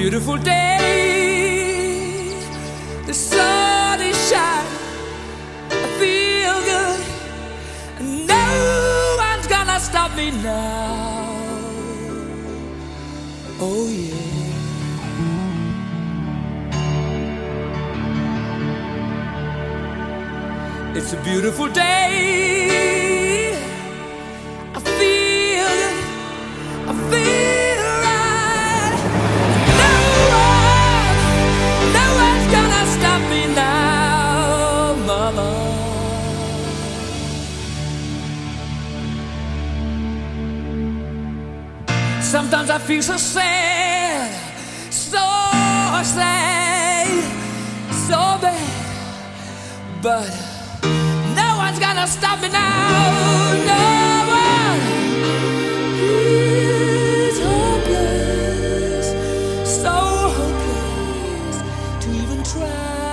beautiful day. The sun is shining, I feel good, and no one's gonna stop me now. Oh yeah. It's a beautiful day. I feel good, I feel right. No one's gonna stop me now, mama. Sometimes I feel so sad, so sad, so bad, but no one's gonna stop me now. No one. It's hopeless, so hopeless to even try.